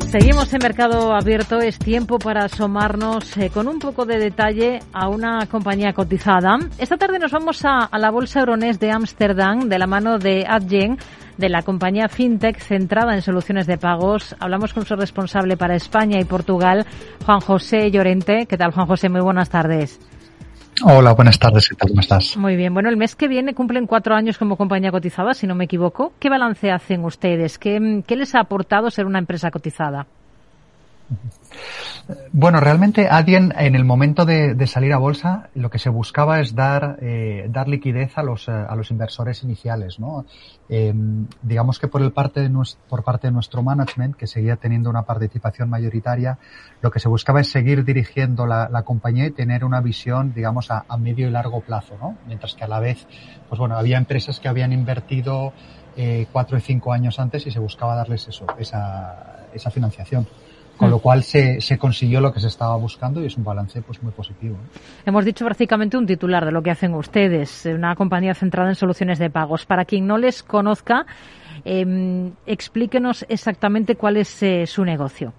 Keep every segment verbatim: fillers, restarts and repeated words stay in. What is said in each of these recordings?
Seguimos en Mercado Abierto. Es tiempo para asomarnos eh, con un poco de detalle a una compañía cotizada. Esta tarde nos vamos a, a la Bolsa Euronext de Ámsterdam de la mano de Adyen, de la compañía FinTech centrada en soluciones de pagos. Hablamos con su responsable para España y Portugal, Juan José Llorente. ¿Qué tal, Juan José? Muy buenas tardes. Hola, buenas tardes. ¿Qué tal? ¿Cómo estás? Muy bien. Bueno, el mes que viene cumplen cuatro años como compañía cotizada, si no me equivoco. ¿Qué balance hacen ustedes? ¿Qué, qué les ha aportado ser una empresa cotizada? Bueno, realmente Adyen en el momento de, de salir a bolsa lo que se buscaba es dar eh, dar liquidez a los a los inversores iniciales, ¿no? Eh, digamos que por el parte de nuestro, por parte de nuestro management, que seguía teniendo una participación mayoritaria, lo que se buscaba es seguir dirigiendo la, la compañía y tener una visión, digamos, a, a medio y largo plazo, ¿no? Mientras que a la vez, pues bueno, había empresas que habían invertido eh, cuatro y cinco años antes y se buscaba darles eso, esa esa financiación. Con lo cual se, se consiguió lo que se estaba buscando y es un balance pues muy positivo. Hemos dicho prácticamente un titular de lo que hacen ustedes, una compañía centrada en soluciones de pagos. Para quien no les conozca, eh, explíquenos exactamente cuál es eh, su negocio.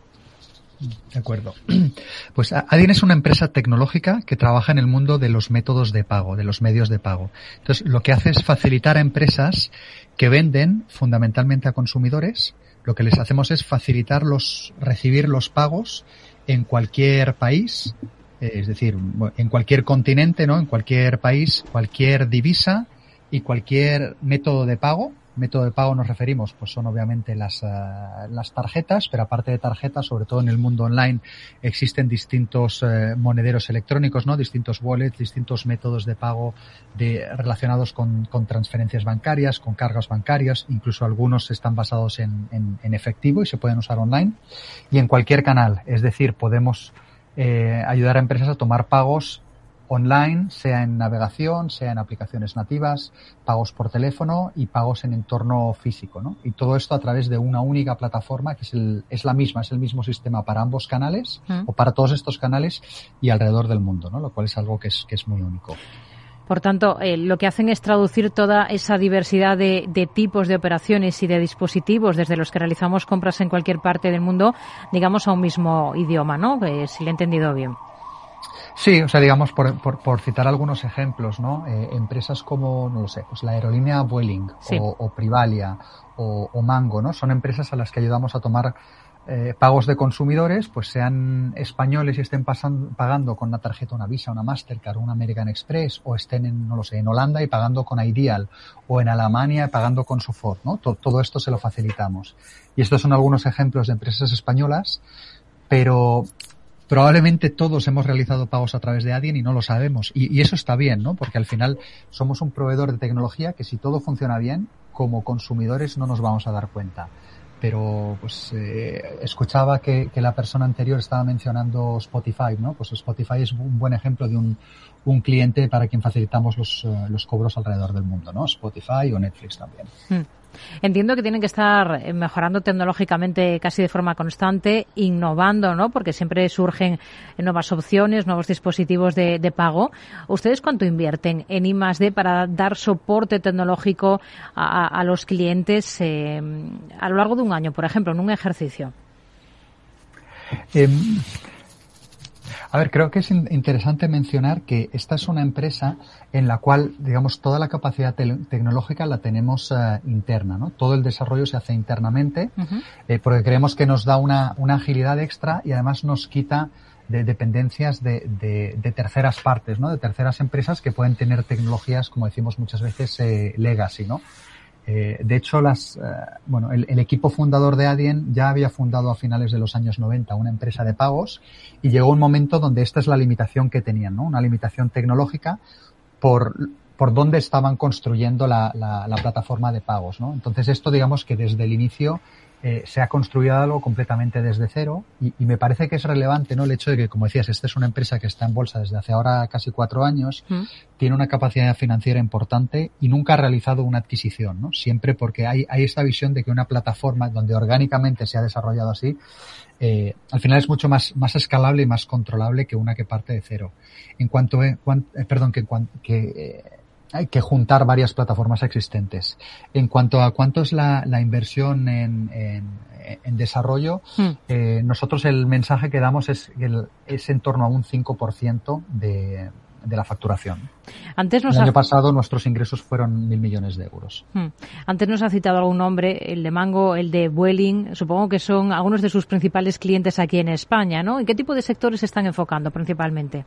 De acuerdo. Pues Adyen es una empresa tecnológica que trabaja en el mundo de los métodos de pago, de los medios de pago. Entonces, lo que hace es facilitar a empresas que venden fundamentalmente a consumidores. Lo que les hacemos es facilitar los, recibir los pagos en cualquier país, eh, es decir, en cualquier continente, ¿no? En cualquier país, cualquier divisa y cualquier método de pago. Método de pago nos referimos, pues son obviamente las, uh, las tarjetas, pero aparte de tarjetas, sobre todo en el mundo online, existen distintos uh, monederos electrónicos, ¿no? Distintos wallets, distintos métodos de pago de, relacionados con, con transferencias bancarias, con cargas bancarias, incluso algunos están basados en, en, en efectivo y se pueden usar online. Y en cualquier canal, es decir, podemos eh, ayudar a empresas a tomar pagos online, sea en navegación, sea en aplicaciones nativas, pagos por teléfono y pagos en entorno físico, ¿no? Y todo esto a través de una única plataforma que es, el, es la misma, es el mismo sistema para ambos canales mm. o para todos estos canales y alrededor del mundo, ¿no? Lo cual es algo que es, que es muy único. Por tanto, eh, lo que hacen es traducir toda esa diversidad de, de tipos de operaciones y de dispositivos desde los que realizamos compras en cualquier parte del mundo, digamos, a un mismo idioma, ¿no? Eh, si le he entendido bien. Sí, o sea, digamos, por, por, por citar algunos ejemplos, ¿no? Eh, empresas como, no lo sé, pues la aerolínea Vueling sí. o, o Privalia o, o Mango, ¿no? Son empresas a las que ayudamos a tomar eh, pagos de consumidores, pues sean españoles y estén pasando, pagando con una tarjeta, una Visa, una Mastercard, una American Express, o estén en, no lo sé, en Holanda y pagando con Ideal, o en Alemania y pagando con Sofort, ¿no? Todo, todo esto se lo facilitamos. Y estos son algunos ejemplos de empresas españolas, pero probablemente todos hemos realizado pagos a través de Adyen y no lo sabemos. Y, y eso está bien, ¿no? Porque al final somos un proveedor de tecnología que si todo funciona bien, como consumidores no nos vamos a dar cuenta. Pero, pues, eh, escuchaba que, que la persona anterior estaba mencionando Spotify, ¿no? Pues Spotify es un buen ejemplo de un, un cliente para quien facilitamos los, uh, los cobros alrededor del mundo, ¿no? Spotify o Netflix también. Hmm. Entiendo que tienen que estar mejorando tecnológicamente casi de forma constante, innovando, ¿no? Porque siempre surgen nuevas opciones, nuevos dispositivos de, de pago. ¿Ustedes cuánto invierten en I más D para dar soporte tecnológico a, a los clientes eh, a lo largo de un año, por ejemplo, en un ejercicio? Eh, A ver, creo que es interesante mencionar que esta es una empresa en la cual, digamos, toda la capacidad te- tecnológica la tenemos uh, interna, ¿no? Todo el desarrollo se hace internamente, uh-huh. eh, porque creemos que nos da una, una agilidad extra y además nos quita de dependencias de, de, de terceras partes, ¿no? De terceras empresas que pueden tener tecnologías, como decimos muchas veces, eh, legacy, ¿no? Eh, de hecho, las, eh, bueno, el, el equipo fundador de Adyen ya había fundado a finales de los años noventa una empresa de pagos y llegó un momento donde esta es la limitación que tenían, ¿no? Una limitación tecnológica por, por dónde estaban construyendo la, la, la plataforma de pagos, ¿no? Entonces esto, digamos que desde el inicio eh, se ha construido algo completamente desde cero y, y me parece que es relevante, ¿no? El hecho de que, como decías, esta es una empresa que está en bolsa desde hace ahora casi cuatro años, ¿Mm? Tiene una capacidad financiera importante y nunca ha realizado una adquisición, ¿no? Siempre porque hay, hay esta visión de que una plataforma donde orgánicamente se ha desarrollado así, eh, al final es mucho más, más escalable y más controlable que una que parte de cero. En cuanto, eh, cuan, eh, perdón, que, que eh, hay que juntar varias plataformas existentes. En cuanto a cuánto es la, la inversión en, en, en desarrollo, mm. eh, nosotros el mensaje que damos es, el, es en torno a un cinco por ciento de, de la facturación. Antes nos el ha... año pasado nuestros ingresos fueron mil millones de euros. Mm. Antes nos ha citado algún nombre, el de Mango, el de Vueling, supongo que son algunos de sus principales clientes aquí en España, ¿no? ¿En qué tipo de sectores se están enfocando principalmente?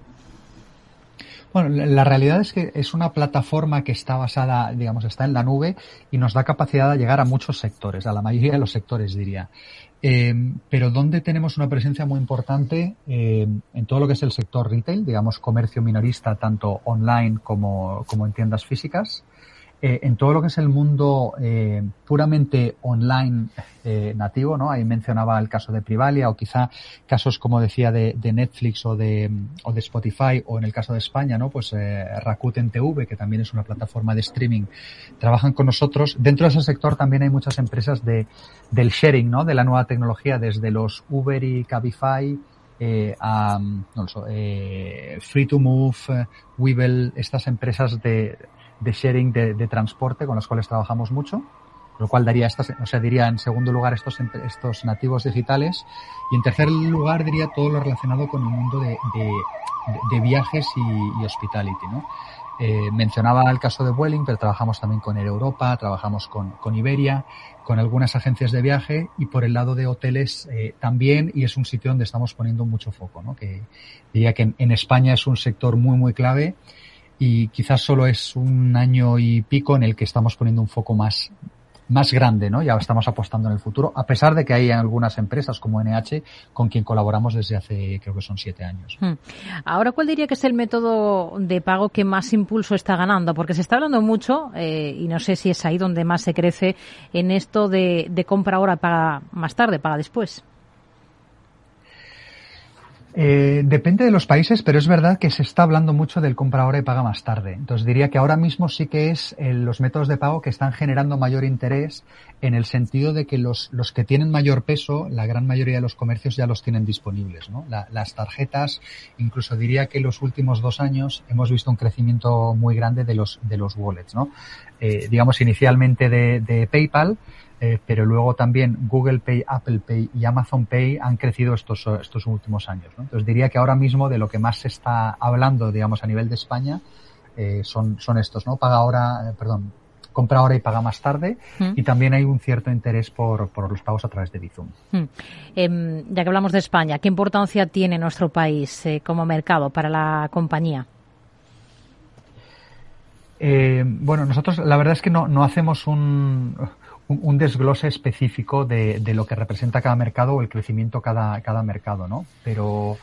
Bueno, la realidad es que es una plataforma que está basada, digamos, está en la nube y nos da capacidad de llegar a muchos sectores, a la mayoría de los sectores, diría. Eh, pero donde tenemos una presencia muy importante eh, en todo lo que es el sector retail, digamos, comercio minorista, tanto online como, como en tiendas físicas. Eh, en todo lo que es el mundo eh, puramente online eh, nativo, ¿no? Ahí mencionaba el caso de Privalia o quizá casos, como decía, de, de Netflix o de, o de Spotify, o en el caso de España, ¿no? Pues eh, Rakuten T V, que también es una plataforma de streaming, trabajan con nosotros. Dentro de ese sector también hay muchas empresas de, del sharing, ¿no? De la nueva tecnología, desde los Uber y Cabify, eh, a, no sé, eh, Free to Move, eh, Webull, estas empresas de de sharing de, de transporte con los cuales trabajamos mucho, lo cual daría estas, o sea, diría en segundo lugar estos estos nativos digitales, y en tercer lugar diría todo lo relacionado con el mundo de, de, de viajes y, y hospitality, ¿no? Eh, mencionaba el caso de Vueling, pero trabajamos también con Air Europa, trabajamos con, con Iberia, con algunas agencias de viaje, y por el lado de hoteles eh, también, y es un sitio donde estamos poniendo mucho foco, ¿no? Que diría que en, en España es un sector muy muy clave, y quizás solo es un año y pico en el que estamos poniendo un foco más más grande, ¿no? Ya estamos apostando en el futuro, a pesar de que hay algunas empresas como N H con quien colaboramos desde hace, creo que son siete años. Hmm. Ahora, ¿cuál diría que es el método de pago que más impulso está ganando? Porque se está hablando mucho, eh, y no sé si es ahí donde más se crece, en esto de, de compra ahora, paga más tarde, paga después. Eh, depende de los países, pero es verdad que se está hablando mucho del compra ahora y paga más tarde. Entonces diría que ahora mismo sí que es eh, los métodos de pago que están generando mayor interés, en el sentido de que los, los que tienen mayor peso, la gran mayoría de los comercios ya los tienen disponibles, ¿no? La, las tarjetas, incluso diría que en los últimos dos años hemos visto un crecimiento muy grande de los, de los wallets, ¿no? Eh, digamos inicialmente de, de PayPal, Eh, pero luego también Google Pay, Apple Pay y Amazon Pay han crecido estos estos últimos años, ¿no? Entonces diría que ahora mismo de lo que más se está hablando, digamos, a nivel de España, eh, son son estos, ¿no? Paga ahora, eh, perdón, compra ahora y paga más tarde, mm. y también hay un cierto interés por por los pagos a través de Bizum. Mm. Eh, ya que hablamos de España, ¿qué importancia tiene nuestro país eh, como mercado para la compañía? Eh, bueno, nosotros la verdad es que no no hacemos un Un, un desglose específico de, de lo que representa cada mercado o el crecimiento cada cada mercado, ¿no? Pero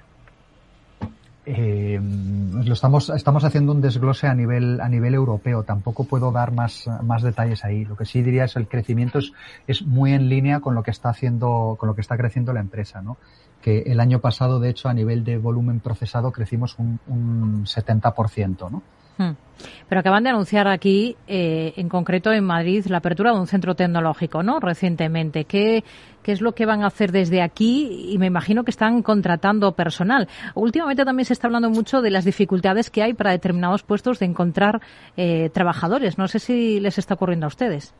eh, lo estamos estamos haciendo un desglose a nivel a nivel europeo. Tampoco puedo dar más más detalles ahí. Lo que sí diría es el crecimiento es es muy en línea con lo que está haciendo con lo que está creciendo la empresa, ¿no? Que el año pasado, de hecho, a nivel de volumen procesado crecimos un, un setenta por ciento, ¿no? Pero acaban de anunciar aquí, eh, en concreto en Madrid, la apertura de un centro tecnológico, ¿no? Recientemente. ¿Qué, qué es lo que van a hacer desde aquí? Y me imagino que están contratando personal. Últimamente también se está hablando mucho de las dificultades que hay para determinados puestos de encontrar eh, trabajadores. No sé si les está ocurriendo a ustedes.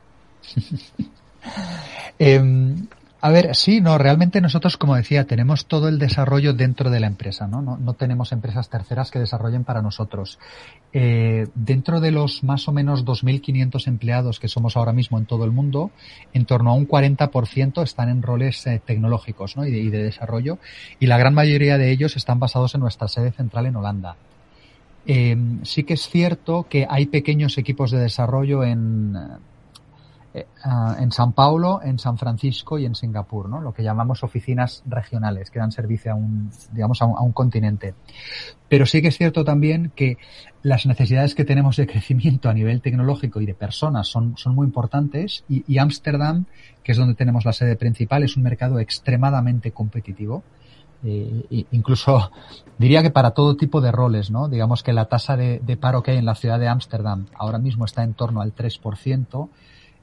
eh... A ver, sí, no, realmente nosotros, como decía, tenemos todo el desarrollo dentro de la empresa, ¿no? No, no tenemos empresas terceras que desarrollen para nosotros. Eh, dentro de los más o menos dos mil quinientos empleados que somos ahora mismo en todo el mundo, en torno a un cuarenta por ciento están en roles eh, tecnológicos, ¿no? Y de, y de desarrollo, y la gran mayoría de ellos están basados en nuestra sede central en Holanda. Eh, sí que es cierto que hay pequeños equipos de desarrollo en Eh, uh, en San Paulo, en San Francisco y en Singapur, ¿no? Lo que llamamos oficinas regionales que dan servicio a un, digamos, a un, a un continente. Pero sí que es cierto también que las necesidades que tenemos de crecimiento a nivel tecnológico y de personas son, son muy importantes, y, y Ámsterdam, que es donde tenemos la sede principal, es un mercado extremadamente competitivo. Eh, incluso diría que para todo tipo de roles, ¿no? Digamos que la tasa de, de paro que hay en la ciudad de Ámsterdam ahora mismo está en torno al tres por ciento.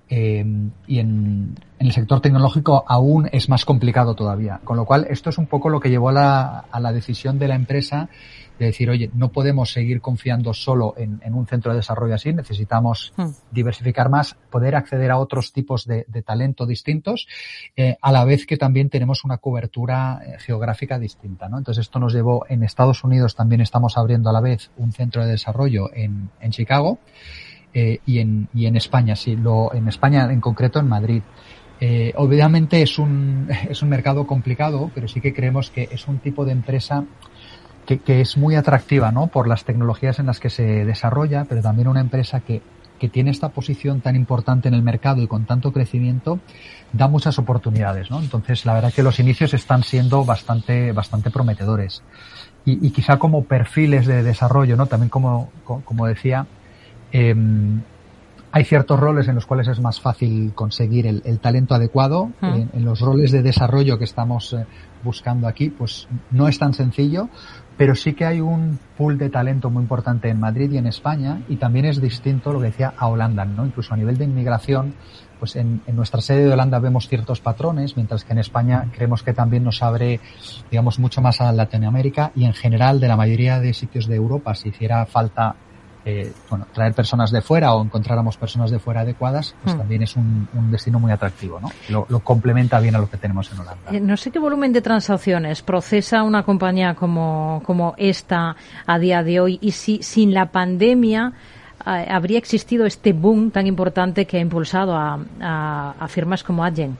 Eh, y en, en el sector tecnológico aún es más complicado todavía. Con lo cual, esto es un poco lo que llevó a la, a la decisión de la empresa de decir, oye, no podemos seguir confiando solo en, en un centro de desarrollo así, necesitamos mm. diversificar más, poder acceder a otros tipos de, de talento distintos, eh, a la vez que también tenemos una cobertura eh, geográfica distinta, ¿no? Entonces, esto nos llevó, en Estados Unidos también estamos abriendo a la vez un centro de desarrollo en, en Chicago, Eh, y en y en España, sí, lo, en España en concreto en Madrid. Eh, obviamente es un es un mercado complicado, pero sí que creemos que es un tipo de empresa que, que es muy atractiva, ¿no? Por las tecnologías en las que se desarrolla, pero también una empresa que que tiene esta posición tan importante en el mercado y con tanto crecimiento da muchas oportunidades, ¿no? Entonces, la verdad que los inicios están siendo bastante bastante prometedores. Y, y quizá como perfiles de desarrollo, ¿no? También como como decía, Eh, hay ciertos roles en los cuales es más fácil conseguir el, el talento adecuado. Uh-huh. En, en los roles de desarrollo que estamos eh, buscando aquí, pues no es tan sencillo, pero sí que hay un pool de talento muy importante en Madrid y en España, y también es distinto lo que decía a Holanda, ¿no? Incluso a nivel de inmigración, pues en, en nuestra sede de Holanda vemos ciertos patrones, mientras que en España creemos que también nos abre, digamos, mucho más a Latinoamérica, y en general de la mayoría de sitios de Europa, si hiciera falta Eh, bueno, traer personas de fuera o encontráramos personas de fuera adecuadas, pues hmm. también es un, un destino muy atractivo, ¿no? Lo, lo complementa bien a lo que tenemos en Holanda. Eh, no sé qué volumen de transacciones procesa una compañía como, como esta a día de hoy, y si sin la pandemia eh, habría existido este boom tan importante que ha impulsado a, a, a firmas como Adyen.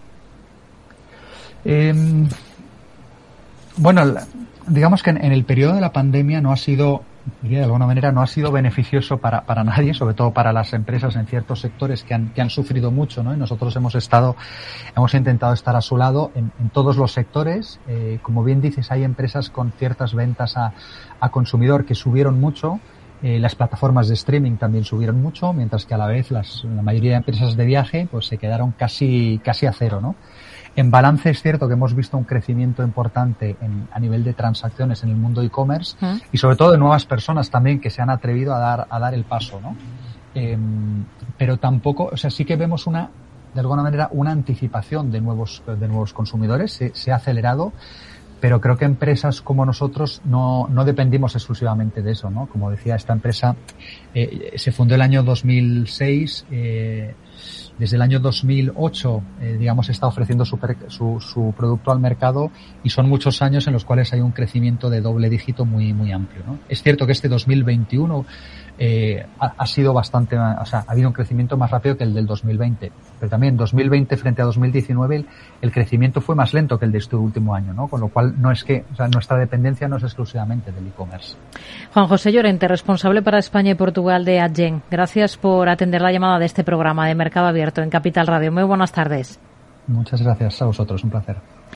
Eh, bueno, digamos que en, en el periodo de la pandemia no ha sido, de alguna manera, no ha sido beneficioso para, para nadie, sobre todo para las empresas en ciertos sectores que han, que han sufrido mucho, ¿no? Y nosotros hemos estado, hemos intentado estar a su lado en, en todos los sectores. Eh, como bien dices, hay empresas con ciertas ventas a, a consumidor que subieron mucho. Eh, las plataformas de streaming también subieron mucho, mientras que a la vez las, la mayoría de empresas de viaje pues se quedaron casi, casi a cero, ¿no? En balance es cierto que hemos visto un crecimiento importante en, a nivel de transacciones en el mundo e-commerce, ¿eh? Y sobre todo de nuevas personas también que se han atrevido a dar, a dar el paso, ¿no? Eh, pero tampoco, o sea, sí que vemos una, de alguna manera, una anticipación de nuevos, de nuevos consumidores, se, se ha acelerado, pero creo que empresas como nosotros no, no dependimos exclusivamente de eso, ¿no? Como decía, esta empresa eh, se fundó el año dos mil seis, eh, desde el año dos mil ocho, eh, digamos, está ofreciendo su, su, su producto al mercado, y son muchos años en los cuales hay un crecimiento de doble dígito muy, muy amplio, ¿no? Es cierto que este dos mil veintiuno eh, ha, ha sido bastante, o sea, ha habido un crecimiento más rápido que el del dos mil veinte, pero también dos mil veinte frente a dos mil diecinueve el, el crecimiento fue más lento que el de este último año, ¿no? Con lo cual no es que, o sea, nuestra dependencia no es exclusivamente del e-commerce. Juan José Llorente, responsable para España y Portugal de Adyen. Gracias por atender la llamada de este programa de Mercado Abierto en Capital Radio. Muy buenas tardes. Muchas gracias a vosotros, un placer.